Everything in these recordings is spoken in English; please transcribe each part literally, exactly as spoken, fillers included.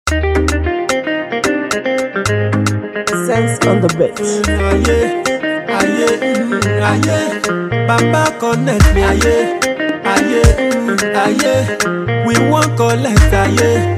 Sense on the beat. Aye, aye, mm, aye. Baba connect me, aye, aye, mm, aye. We won't collect, aye,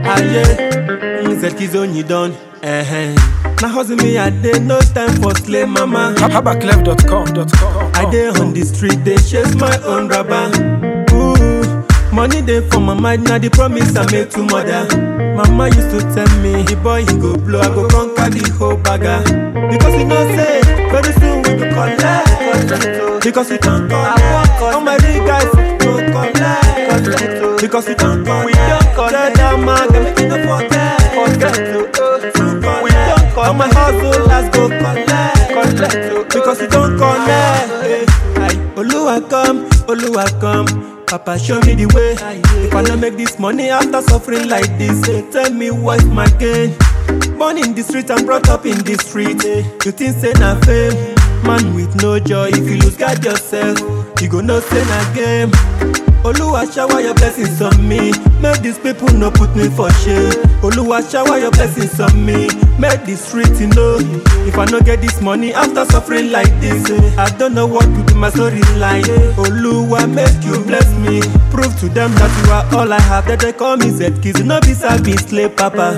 aye. Mm, Zedki's on you done, eh eh. Now hustle me, I did no time for slay mama. habaclef dot com. I dey on the street, they chase my own rubber. Ooh, money dey for my mind, now the promise I made to mother. Mama used to tell me, the boy he go blow, I go conquer the whole bagger. Because he know say, very soon we go collect. Because we don't collect. All my real guys go collect. Because we don't collect. We don't collect. That man, they make me no forget. Forget to we don't collect. All my hustlers go collect. Because we don't collect. Aye, Oluwa come, Oluwa come. Papa show me the way. If I don't make this money after suffering like this, tell me what's my gain. Born in the street and brought up in the street. You think say na fame? Man with no joy. If you lose guard yourself, you go no say na game. Oluwa shower your blessings on me. Make these people no put me for shame. Oluwa shower your blessings on me. Make the street you know. If I no get this money after suffering like this, I don't know what to do my storyline. Oluwa make you bless me. Prove to them that you are all I have. That they call me Zedki's. No be service slave papa.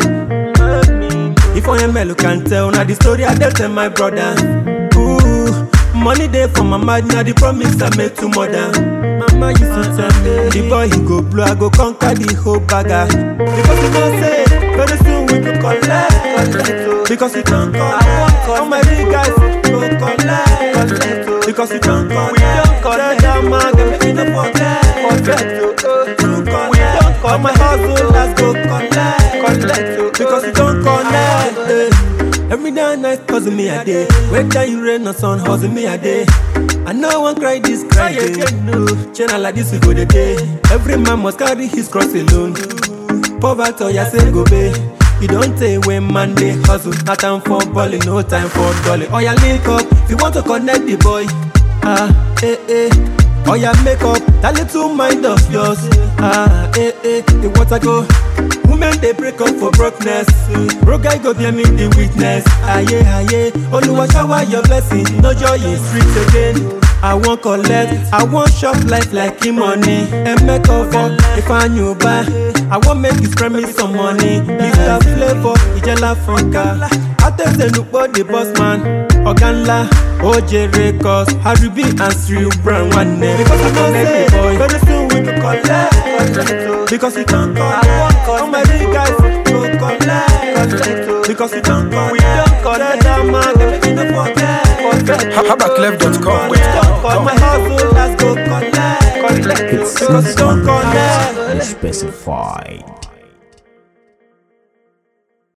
If I am Melo can tell, now the story I tell my brother. Ooh, money there for my mind, now the promise I made to mother. Mama used to tell me, the boy he go blow, I go conquer the whole bagger. Because you don't say, very soon we go collect. Because we don't collect. All my real guys go collect. Because we don't collect. We don't collect. That man, they make me no forget. Forget to we don't collect. All my hustlers go collect. Because we don't connect. eh. Every day and night hustle me a day. Whether you rain or sun hustle me a day. I know one cry this cry again. No, channel like this we go the day. Every man must carry his cross alone. Poverty or ya say go pay. You don't take when man they hustle. No time for balling, no time for dolly. Or ya link up if you want to connect the boy. Ah, eh eh. Or ya make up that little mind of yours. Ah, eh eh. The water go. Women they break up for brokenness. Broke guy go bear me the witness. Aye aye, Oluwa shower your blessing. No joy in streets again. I won't collect, I won't shop life like him money. And make up for if I knew buy. I won't make this premise some money. Mister Flavor, Ijela Funka. I tell the look for the boss man. Oganla, O J Records, Harry B and Sri Brown one name. Because I connect the boy. Very soon we can collect. Because we can't collect. All my real guys go collect. Because we don't collect. We don't collect. That man, they make me no forget. habaclef dot com. We don't collect. My hustlers go collect. Because we don't collect. Specified.